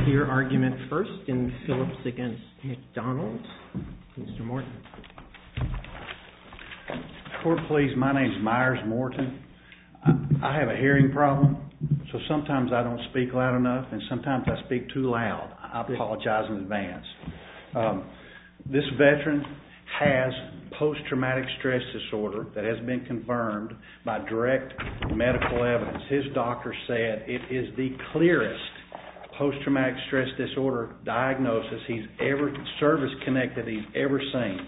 hear argument first in Phillips against McDonald. Mr. Morton. Court, please. My name is Myers Morton. I have a hearing problem, so sometimes I don't speak loud enough, and sometimes I speak too loud. I apologize in advance. This veteran has post-traumatic stress disorder that has been confirmed by direct medical evidence. His doctor said it is the clearest post-traumatic stress disorder diagnosis service-connected he's ever seen.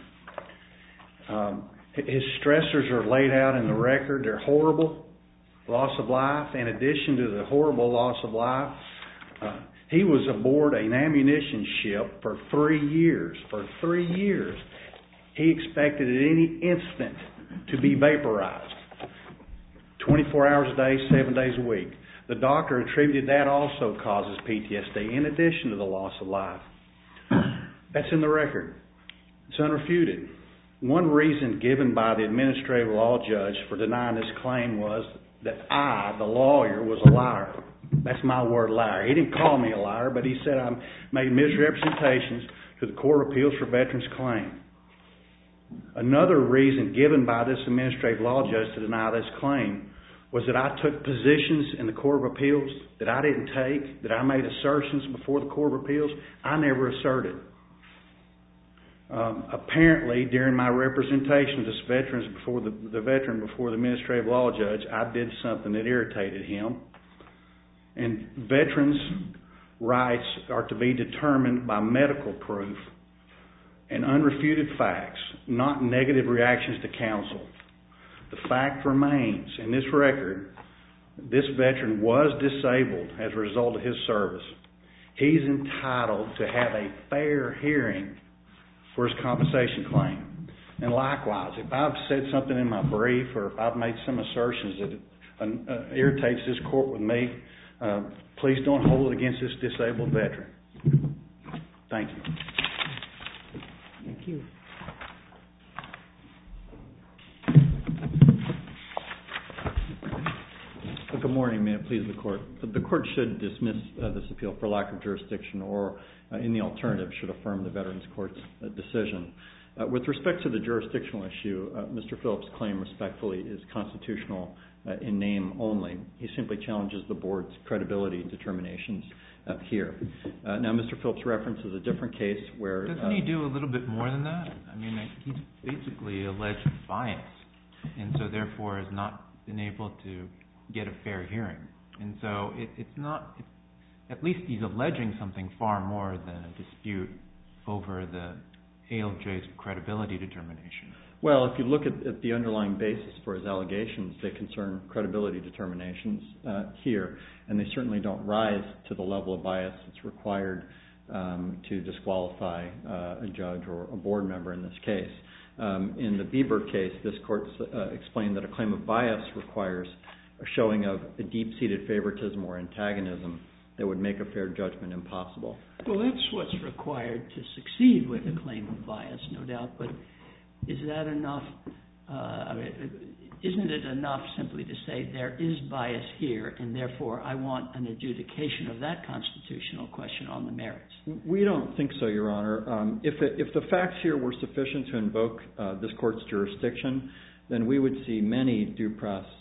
His stressors are laid out in the record. They're horrible. Loss of life. In addition to the horrible loss of life, he was aboard an ammunition ship for 3 years. For 3 years. He expected at any instant to be vaporized. 24 hours a day, 7 days a week. The doctor attributed that also causes PTSD in addition to the loss of life. That's in the record. It's unrefuted. One reason given by the administrative law judge for denying this claim was that I, the lawyer, was a liar. That's my word, liar. He didn't call me a liar, but he said I made misrepresentations to the Court of Appeals for Veterans Claim. Another reason given by this administrative law judge to deny this claim was that I took positions in the Court of Appeals that I didn't take, that I made assertions before the Court of Appeals I never asserted. Apparently, during my representation of this veteran before the administrative law judge, I did something that irritated him. And veterans' rights are to be determined by medical proof and unrefuted facts, not negative reactions to counsel. The fact remains, in this record, this veteran was disabled as a result of his service. He's entitled to have a fair hearing for his compensation claim. And likewise, if I've said something in my brief or if I've made some assertions that irritates this court with me, please don't hold it against this disabled veteran. Thank you. Thank you. Good morning. May it please the Court. The Court should dismiss this appeal for lack of jurisdiction or, in the alternative, should affirm the Veterans Court's decision. With respect to the jurisdictional issue, Mr. Phillips' claim respectfully is constitutional in name only. He simply challenges the Board's credibility determinations here. Now, Mr. Phillips references a different case where... Doesn't he do a little bit more than that? I mean, he's basically alleged bias, and so therefore has not been able to get a fair hearing. And so it's not... At least he's alleging something far more than a dispute over the ALJ's credibility determination. Well, if you look at the underlying basis for his allegations, they concern credibility determinations here, and they certainly don't rise to the level of bias that's required to disqualify a judge or a board member in this case. In the Bieber case, this court explained that a claim of bias requires a showing of a deep-seated favoritism or antagonism that would make a fair judgment impossible. Well, that's what's required to succeed with a claim of bias, no doubt, but is that enough? Isn't it enough simply to say there is bias here and therefore I want an adjudication of that constitutional question on the merits? We don't think so, Your Honor. If the facts here were sufficient to invoke this court's jurisdiction, then we would see many due process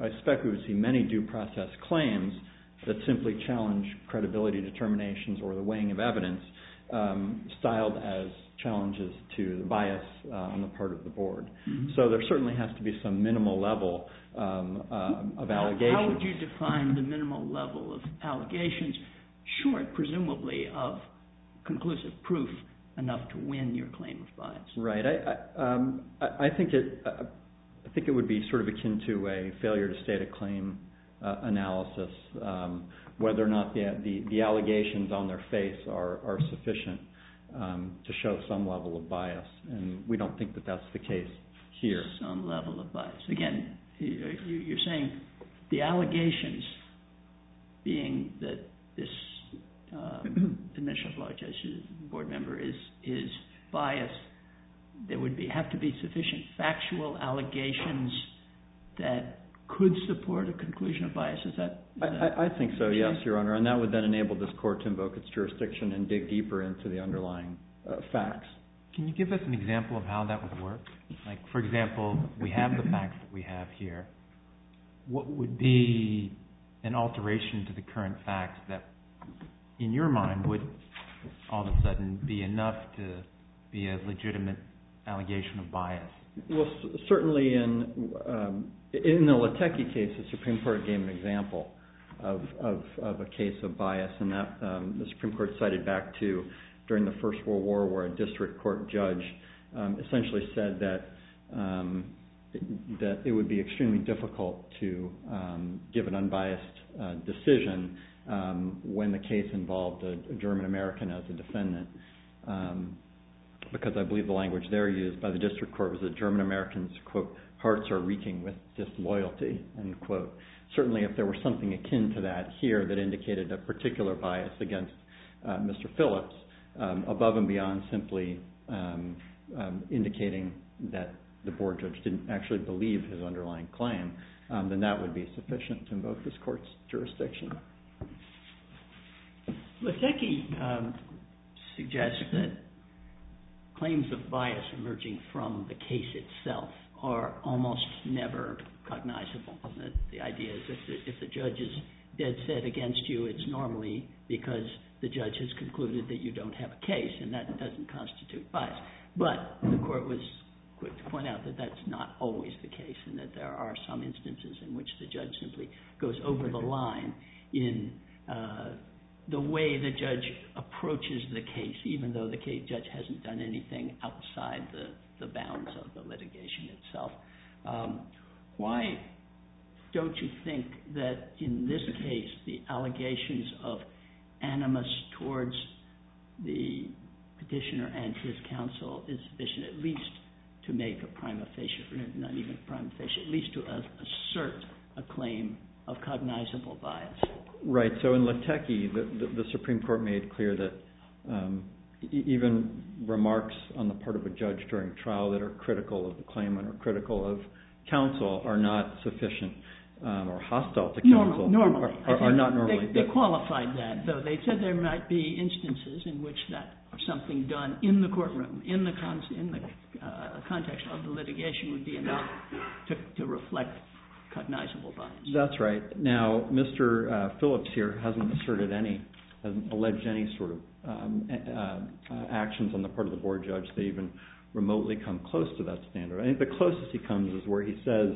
claims that simply challenge credibility determinations or the weighing of evidence styled as challenges to the bias on the part of the board. Mm-hmm. So there certainly has to be some minimal level of allegations. How would you define the minimal level of allegations, short, presumably, of conclusive proof enough to win your claim of bias? Right. I think it would be sort of akin to a failure to state a claim analysis, whether or not the allegations on their face are sufficient to show some level of bias, and we don't think that that's the case here. Some level of bias. Again, you're saying the allegations being that this administrative law judge, board member, is biased, there would have to be sufficient factual allegations that could support a conclusion of bias. Is that I think so, yes, Your Honor, and that would then enable this court to invoke its jurisdiction and dig deeper into the underlying facts. Can you give us an example of how that would work? Like, for example, we have the facts that we have here. What would be an alteration to the current facts that, in your mind, would all of a sudden be enough to be a legitimate allegation of bias? Well, certainly in the Latecki case, the Supreme Court gave an example of a case of bias, and that the Supreme Court cited back to during the First World War, where a district court judge essentially said that it would be extremely difficult to give an unbiased decision when the case involved a German American as a defendant, because I believe the language there used by the district court was that German Americans, quote, hearts are reeking with disloyalty, end quote. Certainly if there were something akin to that here that indicated a particular bias against Mr. Phillips, above and beyond simply indicating that the board judge didn't actually believe his underlying claim, then that would be sufficient to invoke this court's jurisdiction. Latecki suggests that claims of bias emerging from the case itself are almost never cognizable. The idea is if the judge is dead set against you, it's normally because the judge has concluded that you don't have a case, and that doesn't constitute bias. But the court was quick to point out that that's not always the case, and that there are some instances in which the judge simply goes over the line in the way the judge approaches the case, even though the judge hasn't done anything outside the bounds of the litigation itself. Why don't you think that in this case the allegations of animus towards the petitioner and his counsel is sufficient at least to make a prima facie, not even prima facie, at least to assert a claim of cognizable bias? Right. So in Latecki, the Supreme Court made clear that even remarks on the part of a judge during trial that are critical of the claimant or critical of counsel are not sufficient or hostile to counsel. Normally. Are not normally. They qualified that, though. They said there might be instances in which that something done in the courtroom, in the context of the litigation, would be enough to reflect cognizable bias. That's right. Now, Mr. Phillips here hasn't alleged any sort of actions on the part of the board judge that even remotely come close to that standard. I think the closest he comes is where he says,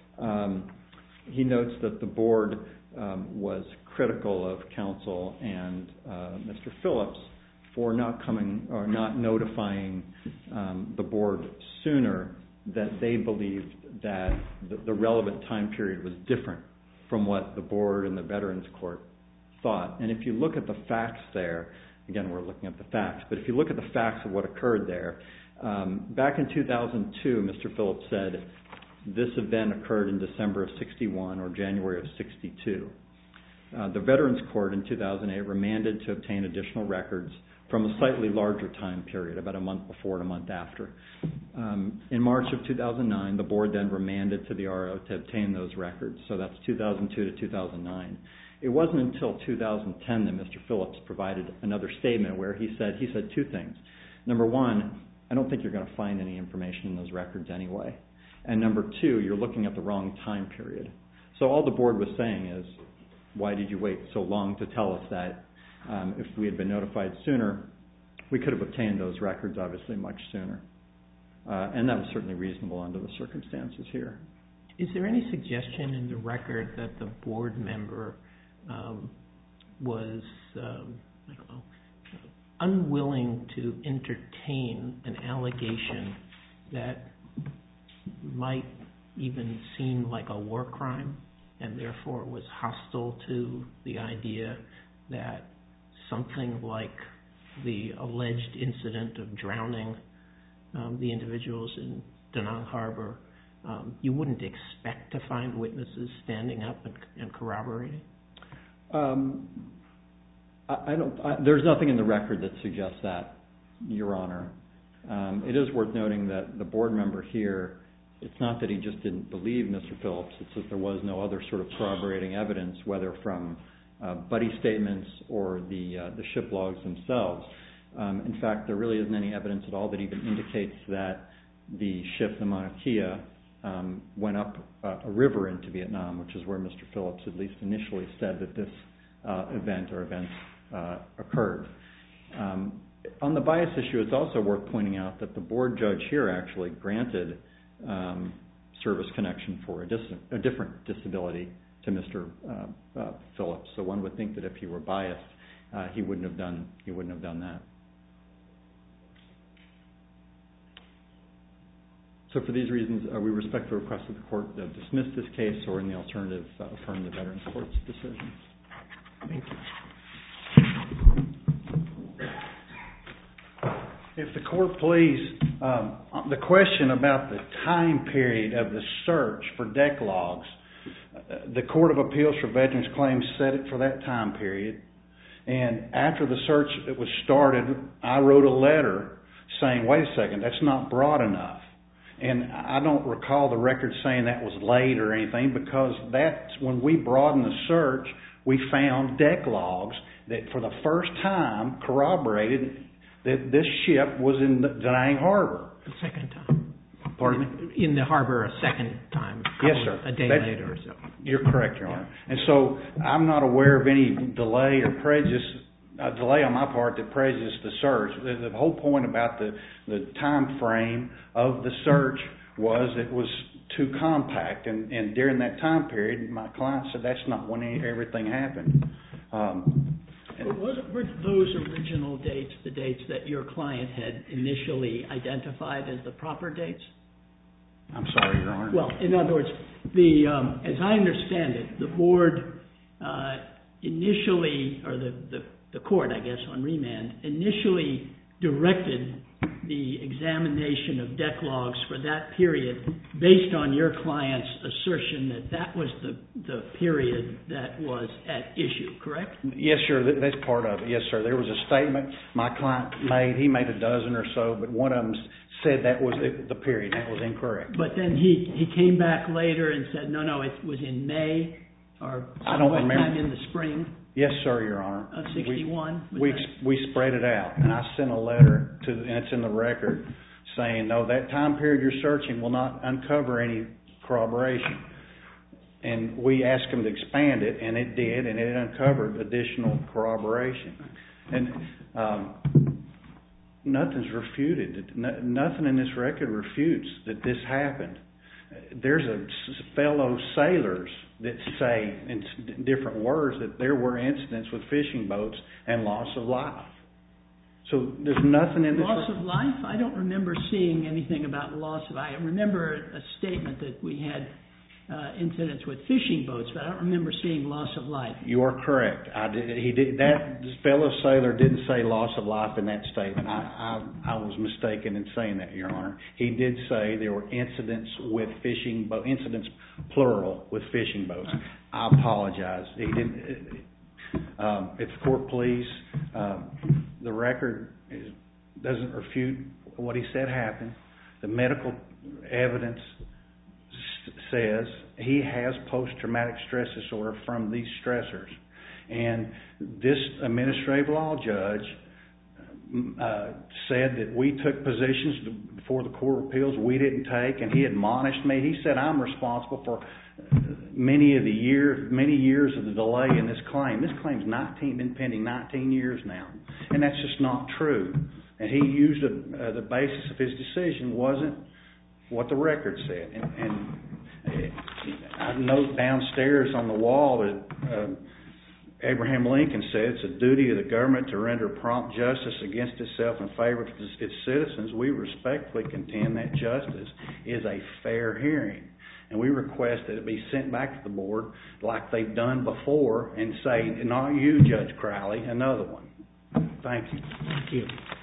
he notes that the board was critical of counsel and Mr. Phillips for not notifying the board sooner that they believed that the relevant time period was different from what the board and the Veterans Court thought. And if you look at the facts there, again, we're looking at the facts, but if you look at the facts of what occurred there, back in 2002, Mr. Phillips said this event occurred in December of 61 or January of 62. The Veterans Court in 2008 remanded to obtain additional records from a slightly larger time period, about a month before and a month after. In March of 2009, the board then remanded to the RO to obtain those records, so that's 2002 to 2009. It wasn't until 2010 that Mr. Phillips provided another statement where he said two things. Number one, I don't think you're going to find any information in those records anyway. And number two, you're looking at the wrong time period. So all the board was saying is, why did you wait so long to tell us that? If we had been notified sooner, we could have obtained those records obviously much sooner. And that was certainly reasonable under the circumstances here. Is there any suggestion in the record that the board member was unwilling to entertain an allegation that might even seem like a war crime, and therefore was hostile to the idea that something like the alleged incident of drowning the individuals in Da Nang Harbor, you wouldn't expect to find witnesses standing up and corroborating? There's nothing in the record that suggests that, Your Honor. It is worth noting that the board member here It's not that he just didn't believe Mr. Phillips, it's that there was no other sort of corroborating evidence, whether from buddy statements or the ship logs themselves. In fact, there really isn't any evidence at all that even indicates that the ship, the Mauna Kea, went up a river into Vietnam, which is where Mr. Phillips at least initially said that this event or events occurred. On the bias issue, it's also worth pointing out that the board judge here actually granted service connection for a different disability to Mr. Phillips. So one would think that if he were biased, he wouldn't have done that. So for these reasons, we respectfully request that the court dismiss this case or, in the alternative, affirm the Veterans Court's decision. Thank you. If the court please, the question about the time period of the search for deck logs, the Court of Appeals for Veterans Claims set it for that time period. And after the search was started, I wrote a letter saying, wait a second, that's not broad enough. And I don't recall the record saying that was late or anything, because that's when we broadened the search, we found deck logs that for the first time corroborated that this ship was in the Da Nang Harbor. The second time. Pardon me? In the harbor a second time. Yes, sir. A day later or so. You're correct, Your Honor. And so I'm not aware of any delay or prejudice, a delay on my part that prejudiced the search. The whole point about the time frame of the search was it was too compact. And during that time period, my client said that's not when everything happened. Were those original dates the dates that your client had initially identified as the proper dates? I'm sorry, Your Honor. Well, in other words, as I understand it, the board initially, or the court, I guess, on remand, initially directed the examination of deck logs for that period based on your client's assertion that that was the period that was at issue, correct? Yes, sir. That's part of it. Yes, sir. There was a statement my client made. He made a dozen or so, but one of them said that was the period. That was incorrect. But then he came back later and said, no, it was in May or sometime in the spring. Yes, sir, Your Honor. Of 61? We spread it out, and I sent a letter, and it's in the record, saying, no, that time period you're searching will not uncover any corroboration. And we asked them to expand it, and it did, and it uncovered additional corroboration. And nothing's refuted. Nothing in this record refutes that this happened. There's fellow sailors that say, in different words, that there were incidents with fishing boats and loss of life. So there's nothing in this... Loss of life? I don't remember seeing anything about loss of life. I remember a statement that we had incidents with fishing boats, but I don't remember seeing loss of life. You are correct. That fellow sailor didn't say loss of life in that statement. I was mistaken in saying that, Your Honor. He did say there were incidents with fishing boats, incidents plural with fishing boats. I apologize. He didn't. If the court please, the record doesn't refute what he said happened. The medical evidence says he has post-traumatic stress disorder from these stressors. And this administrative law judge said that we took positions before the Court of Appeals we didn't take, and he admonished me. He said I'm responsible for many years of the delay in this claim. This claim's been pending 19 years now, and that's just not true. And he used the basis of his decision wasn't what the record said. And I note downstairs on the wall that Abraham Lincoln said it's a duty of the government to render prompt justice against itself in favor of its citizens. We respectfully contend that justice is a fair hearing. And we request that it be sent back to the board like they've done before and say, not you, Judge Crowley, another one. Thank you. Thank you.